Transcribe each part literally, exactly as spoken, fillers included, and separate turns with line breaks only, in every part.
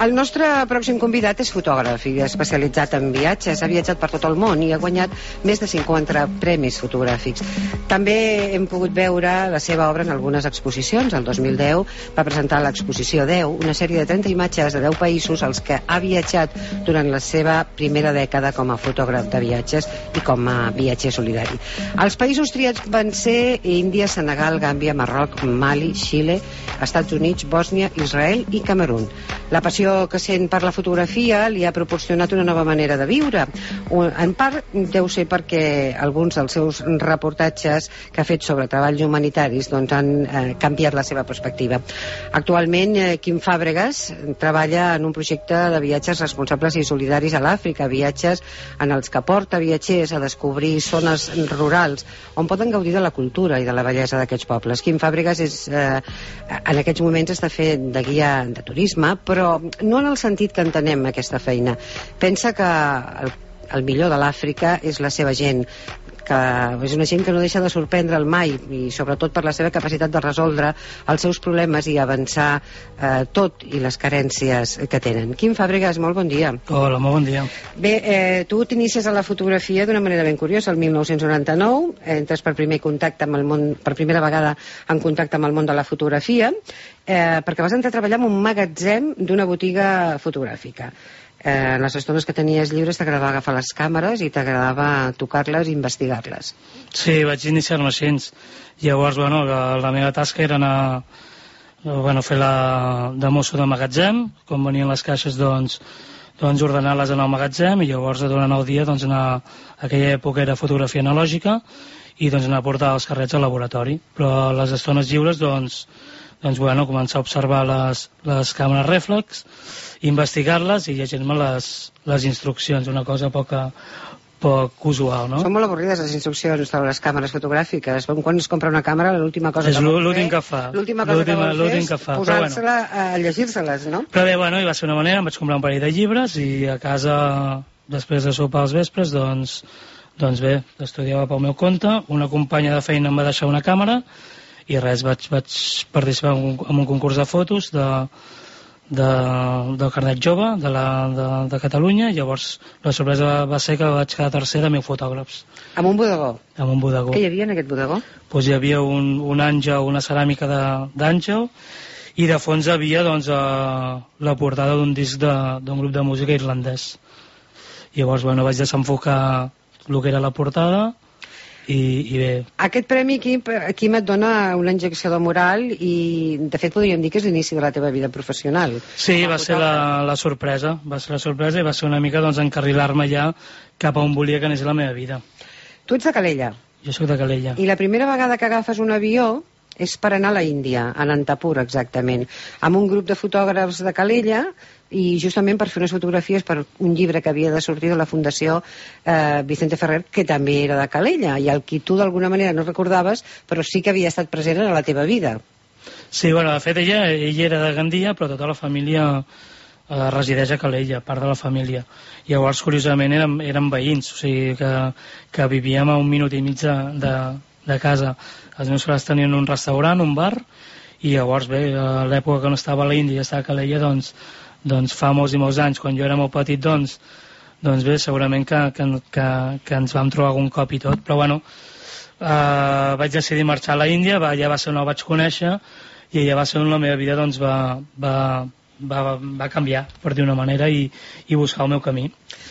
El nostre pròxim convidat és fotògraf i especialitzat en viatges. Ha viatjat per tot el món i ha guanyat més de cinquanta premis fotogràfics. També hem pogut veure la seva obra en algunes exposicions. El dos mil deu va presentar l'exposició deu, una sèrie de trenta imatges de deu països als que ha viatjat durant la seva primera dècada com a fotògraf de viatges i com a viatger solidari. Els països triats van ser Índia, Senegal, Gàmbia, Marroc, Mali, Xile, Estats Units, Bòsnia, Israel i Camerún. La passió que sent per la fotografia li ha proporcionat una nova manera de viure. En part deu ser perquè alguns dels seus reportatges que ha fet sobre treballs humanitaris doncs han eh, canviat la seva perspectiva. Actualment, eh, Quim Fàbregas treballa en un projecte de viatges responsables i solidaris a l'Àfrica, viatges en els que porta viatgers a descobrir zones rurals on poden gaudir de la cultura i de la bellesa d'aquests pobles. Quim Fàbregas és, eh, en aquests moments està fent de guia de turisme, però no en el sentit que entenem aquesta feina. Pensa que el, el millor de l'Àfrica és la seva gent, que és una gent que no deixa de sorprendre'l mai, i sobretot per la seva capacitat de resoldre els seus problemes i avançar eh, tot i les carències que tenen. Quim Fàbregas, molt bon dia.
Hola, molt bon dia.
Bé, eh, tu t'inicies a la fotografia d'una manera ben curiosa. El mil nou-cents noranta-nou entres per primer contacte amb el món, per primera vegada en contacte amb el món de la fotografia, eh, perquè vas entrar a treballar en un magatzem d'una botiga fotogràfica. Eh, en les estones que tenies lliures t'agradava agafar les càmeres i t'agradava tocar-les i investigar-les.
Sí, vaig iniciar-me així. Llavors, bueno, la, la meva tasca era anar, bueno, fer la de mosso de magatzem. Quan venien les caixes, doncs, doncs ordenar-les en el magatzem, i llavors durant el dia doncs, anar, a aquella època era fotografia analògica, i doncs anar a portar els carrets al laboratori. Però a les estones lliures, doncs, doncs bueno, començar a observar les, les càmeres rèflex, investigar-les i llegir-me les, les instruccions, una cosa poc, poc usual, no?
Són molt avorrides les instruccions de les càmeres fotogràfiques. Quan es compra una càmera, l'última cosa
és
que vol
fer
que
fa.
l'última cosa que vol fer és posar-se-la
bueno.
a llegir-se-les, no?
Però bé, bueno, hi va ser una manera, em vaig comprar un parell de llibres i a casa, després de sopar als vespres, doncs, doncs bé, estudiava pel meu compte. Una companya de feina em va deixar una càmera i res, vaig, vaig participar en un, en un concurs de fotos de, de, del carnet jove de, la, de, de Catalunya. Llavors la sorpresa va, va ser que vaig quedar tercera amb fotògrafs.
Amb un bodegó?
Amb un bodegó.
Què hi havia en aquest bodegó?
Pues hi havia un, un àngel, una ceràmica d'àngel, i de fons hi havia doncs, a, la portada d'un disc d'un grup de música irlandès. Llavors bueno, vaig desenfocar el que era la portada. I, i bé.
Aquest premi, Quim, Quim, et dona una injecció de moral i, de fet, podríem dir que és l'inici de la teva vida professional.
Sí, va ser la, la sorpresa, va ser la sorpresa i va ser una mica doncs, encarrilar-me ja cap a on volia que anés la meva vida.
Tu ets de Calella.
Jo sóc de Calella.
I la primera vegada que agafes un avió és per anar a la Índia, a Nantapur, exactament, amb un grup de fotògrafs de Calella, i justament per fer unes fotografies per un llibre que havia de sortir de la Fundació eh, Vicente Ferrer, que també era de Calella, i el qui tu d'alguna manera no recordaves, però sí que havia estat present en la teva vida.
Sí, bueno, de fet ella, ella era de Gandia, però tota la família eh, resideix a Calella, part de la família. Llavors, curiosament, érem, érem veïns, o sigui que, que vivíem a un minut i mig de, de, de casa. Els meus pares tenien un restaurant, un bar, i llavors, bé, a l'època que no estava a l'Índia i estava a Calella, doncs, doncs fa molts i molts anys, quan jo era molt petit, doncs, doncs bé, segurament que, que, que, que ens vam trobar algun cop i tot, però bueno, eh, vaig decidir marxar a la Índia, va, ja va ser on el vaig conèixer, i ja va ser on la meva vida doncs, va, va, va, va canviar, per dir una manera, i, i buscar el meu camí.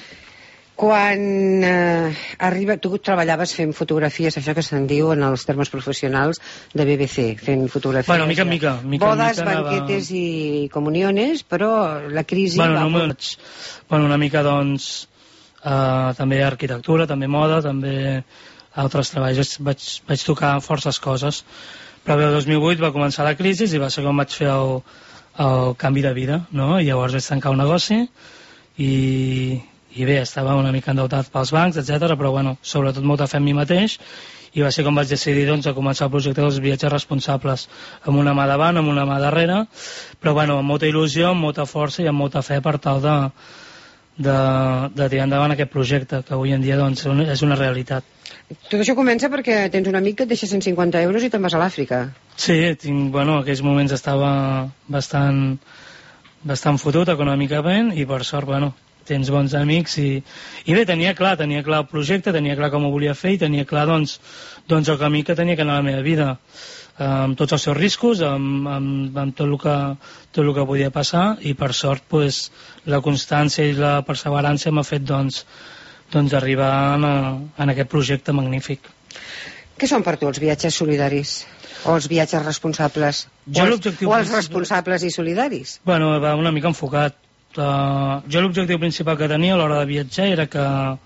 Quan eh, arriba, tu treballaves fent fotografies, això que se'n diu en els termes professionals de B B C, fent fotografies.
Bueno, mica en mica. mica
bodes,
mica
banquetes anava... i comuniones, però la crisi...
Bueno,
va...
no vaig... bueno una mica, doncs, eh, també arquitectura, també moda, també altres treballs. Vaig, vaig tocar forces coses. Però bé, el dos mil vuit va començar la crisi i va ser quan vaig fer el, el canvi de vida, no? I llavors vaig tancar un negoci i... i bé, estava una mica endeutat pels bancs, etcètera, però bueno, sobretot molta fe en mi mateix, i va ser com vaig decidir doncs, a començar el projecte dels viatges responsables, amb una mà davant, amb una mà darrere, però bueno, amb molta il·lusió, amb molta força i amb molta fe per tal de, de, de tirar endavant aquest projecte, que avui en dia doncs, és una realitat.
Tot això comença perquè tens un amic que et deixa cent cinquanta euros i te'n vas a l'Àfrica.
Sí, tinc, bueno, en aquells moments estava bastant bastant fotut econòmicament i per sort, bueno, tens bons amics i, i bé, tenia clar, tenia clar el projecte, tenia clar com ho volia fer i tenia clar doncs, doncs el camí que tenia que anar a la meva vida, amb tots els seus riscos, amb, amb, amb tot, el que, tot el que podia passar i per sort pues, la constància i la perseverància m'ha fet doncs, doncs arribar en, a, en aquest projecte magnífic.
Què són per tu els viatges solidaris? O els viatges responsables?
Jo
o, els, o els responsables i solidaris?
Bueno, va una mica enfocat. Uh, jo l'objectiu principal que tenia a l'hora de viatjar era que,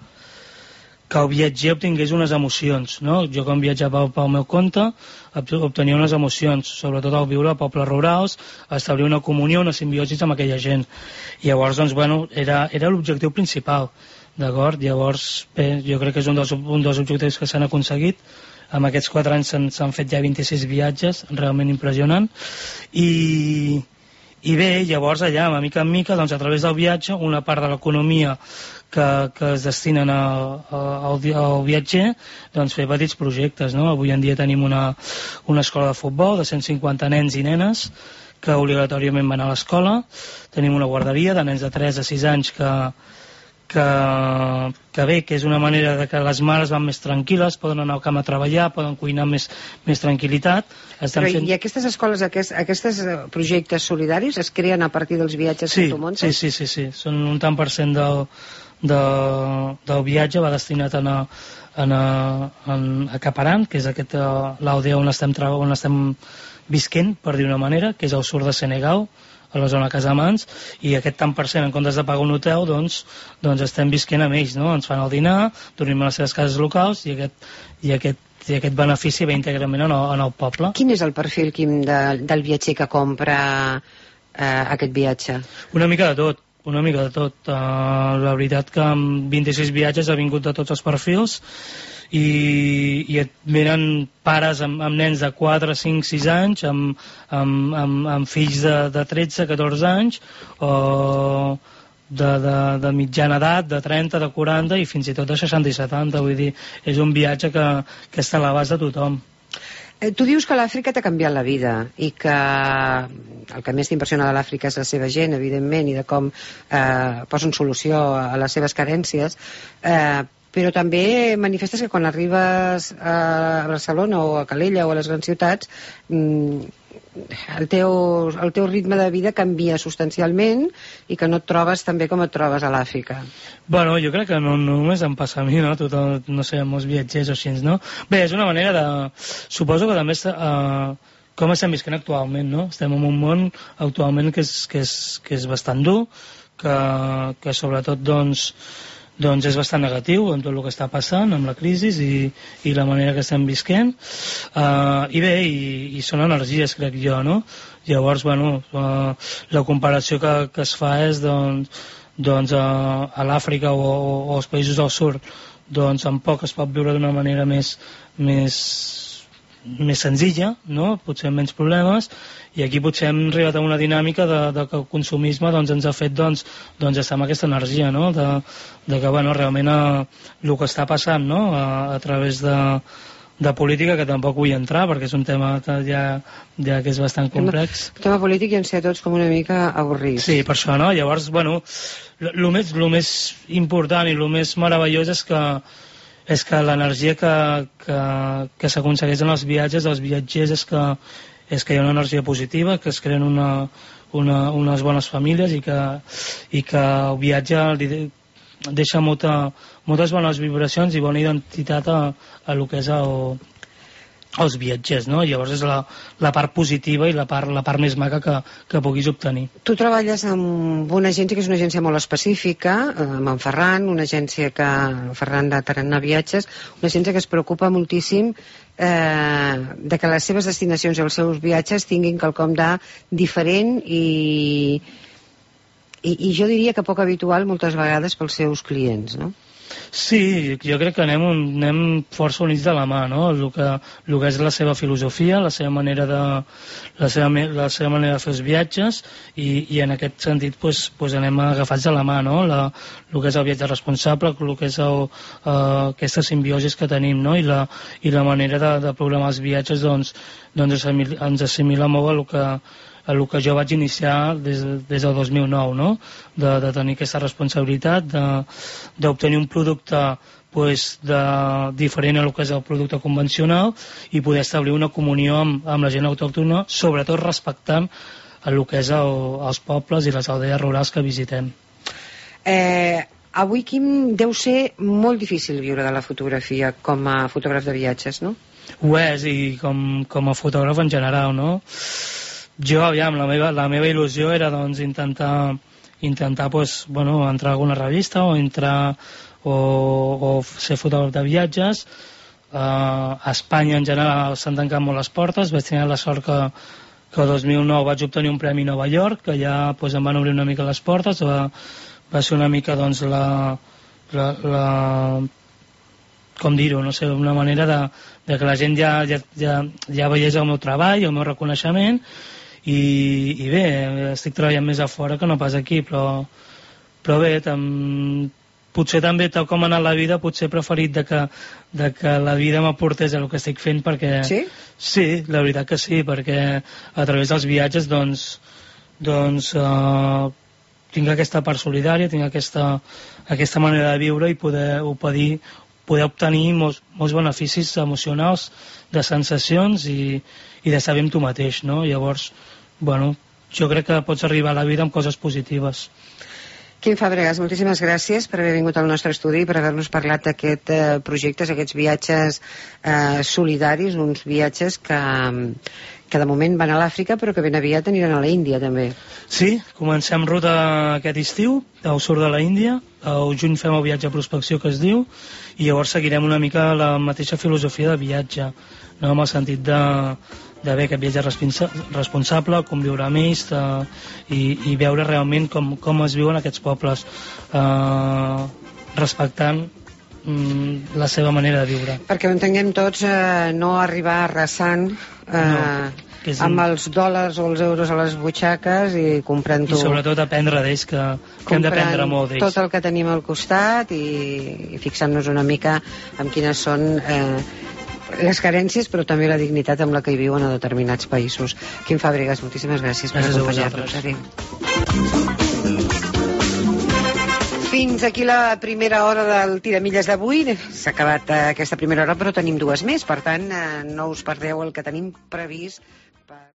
que el viatger obtingués unes emocions, no? Jo quan viatjava pel meu compte obtenia unes emocions, sobretot al viure a pobles rurals, a establir una comunió, una simbiosi amb aquella gent. I llavors, doncs, bueno, era, era l'objectiu principal, d'acord? Llavors, bé, jo crec que és un dels, un dels objectius que s'han aconseguit. En aquests quatre anys s'han fet ja vint-i-sis viatges, realment impressionant, i... I bé, llavors allà, a mica en mica, doncs, a través del viatge, una part de l'economia que, que es destinen a, a, al, al viatger, doncs fer petits projectes, no? Avui en dia tenim una, una escola de futbol de cent cinquanta nens i nenes que obligatòriament van a l'escola, tenim una guarderia de nens de tres a sis anys que, que, que bé, que és una manera de que les mares van més tranquil·les, poden anar al camp a treballar, poden cuinar amb més, més tranquil·litat.
Però fent... I aquestes escoles, aquests, aquests projectes solidaris es creen a partir dels viatges
sí,
que tu muntes?
Sí, sí, sí, sí. Són un tant per cent del, del, del viatge va destinat a anar, a anar a acaparant, que és aquest l'aldea on estem, on estem visquent, per dir una manera, que és al sud de Senegal, a la zona Casamans, i aquest tant per cent, en comptes de pagar un hotel, doncs, doncs estem visquent amb ells, no? Ens fan el dinar, dormim a les seves cases locals, i aquest, i aquest, i aquest benefici ve íntegrament en el, en el poble.
Quin és el perfil, Quim, de, del viatger que compra eh, aquest viatge?
Una mica de tot, una mica de tot. Uh, la veritat que amb vint-i-sis viatges ha vingut de tots els perfils, i, i et venen pares amb, amb nens de quatre, cinc, sis anys, amb, amb, amb, amb fills de, de tretze, catorze anys, o de, de, de mitjana edat, de trenta, de quaranta i fins i tot de seixanta i setanta. Vull dir, és un viatge que, que està a l'abast de tothom.
Eh, tu dius que l'Àfrica t'ha canviat la vida i que el que més t'impressiona de l'Àfrica és la seva gent, evidentment, i de com eh, posen solució a les seves carències, eh, però també manifestes que quan arribes a Barcelona o a Calella o a les grans ciutats el teu, el teu ritme de vida canvia substancialment i que no et trobes tan bé com et trobes a l'Àfrica.
Bueno, jo crec que no, no només em passa a mi, no? Tothom, no sé, molts viatgers o així, no? Bé, és una manera de... Suposo que també eh, com estem visquent actualment, no? Estem en un món actualment que és, que és, que és bastant dur, que, que sobretot, doncs, doncs és bastant negatiu amb tot el que està passant, amb la crisi i, i la manera que estem visquent, uh, i bé, i, i són energies, crec jo, no? Llavors, bueno, uh, la comparació que, que es fa és, doncs, doncs uh, a l'Àfrica o, o, o als països del sud, doncs en poc es pot viure d'una manera més, més, més senzilla, no? Potser amb menys problemes, i aquí potser hem arribat a una dinàmica de, de que el consumisme doncs, ens ha fet doncs, doncs estar amb aquesta energia, no? de, de que bueno, realment a, el que està passant, no? a, a través de, de política, que tampoc vull entrar perquè és un tema ja, ja que és bastant complex.
El tema polític i ens sé tots com una mica avorrits.
Sí, per això, no? Llavors, bueno, el més, lo més important i el més meravellós és que és que l'energia que, que, que s'aconsegueix en els viatges dels viatgers és que és que hi ha una energia positiva, que es creen una, una, unes bones famílies i que, i que el viatge deixa molta, moltes bones vibracions i bona identitat a, a lo que és el, els viatgers, no? Llavors és la, la part positiva i la part, la part més maca que, que puguis obtenir.
Tu treballes amb una agència que és una agència molt específica, amb en Ferran, una agència que, Ferran de Tarannà Viatges, una agència que es preocupa moltíssim eh, de que les seves destinacions i els seus viatges tinguin quelcom de diferent i, i, i jo diria que poc habitual moltes vegades pels seus clients, no?
Sí, jo crec que anem, anem força units de la mà, no? El que, el que és la seva filosofia, la seva manera de, la seva, la seva manera de fer els viatges i, i en aquest sentit pues, pues anem agafats de la mà, no? La, el que és el viatge responsable, el que és el, uh, aquesta simbiosi que tenim, no? I la, i la manera de, de programar els viatges doncs, doncs ens assimila molt a el que el que jo vaig iniciar des, des del dos mil nou, no? de, de tenir aquesta responsabilitat d'obtenir un producte pues, de, diferent a el que és el producte convencional i poder establir una comunió amb, amb la gent autòctona, sobretot respectant el que és el, els pobles i les aldees rurals que visitem.
Eh, avui, Quim, deu ser molt difícil viure de la fotografia com a fotògraf de viatges, no?
Ho és, i com, com a fotògraf en general, no? Jo, aviam, la meva, la meva il·lusió era doncs, intentar, intentar pues, bueno, entrar a alguna revista o entrar o, o ser fotògraf de viatges. Uh, a Espanya en general s'han tancat molt les portes. Vaig tenir la sort que, que el dos mil nou vaig obtenir un premi a Nova York, que ja pues, em van obrir una mica les portes. Va, va ser una mica doncs, la, la, la com dir-ho, no sé, una manera de, de que la gent ja, ja, ja, ja veiés el meu treball, el meu reconeixement, i, i bé, estic treballant més a fora que no pas aquí, però, però bé, tam, potser també, tal com ha anat la vida, potser he preferit de que, de que la vida m'aportés el que estic fent, perquè...
Sí?
Sí, la veritat que sí, perquè a través dels viatges, doncs, doncs eh, tinc aquesta part solidària, tinc aquesta, aquesta manera de viure i poder, poder, poder obtenir molts, molts beneficis emocionals, de sensacions i, i de saber amb tu mateix, no? Llavors, bueno, jo crec que pots arribar a la vida amb coses positives.
Quim Fàbregas, moltíssimes gràcies per haver vingut al nostre estudi i per haver-nos parlat d'aquests eh, projectes, aquests viatges eh, solidaris, uns viatges que, que de moment van a l'Àfrica però que ben aviat aniran a la Índia també.
Sí, comencem ruta aquest estiu al sud de la Índia, al juny fem el viatge a prospecció que es diu, i llavors seguirem una mica la mateixa filosofia de viatge, no? En el sentit de, de bé aquest viatge responsable, conviure amb ells de, i, i veure realment com, com es viuen aquests pobles, eh, respectant mm, la seva manera de viure.
Perquè ho entenguem tots, eh, no arribar arrasant eh, no, un... amb els dòlars o els euros a les butxaques i comprant-ho.
I sobretot aprendre d'ells, que, que hem d'aprendre molt d'ells.
Tot el que tenim al costat i, i fixant-nos una mica en quines són eh, les carències, però també la dignitat amb la que hi viuen a determinats països. Quim Fàbregas, moltíssimes gràcies, gràcies per acompanyar-nos. Adéu. Fins aquí la primera hora del Tiramilles d'avui. S'ha acabat aquesta primera hora, però tenim dues més. Per tant, no us perdeu el que tenim previst.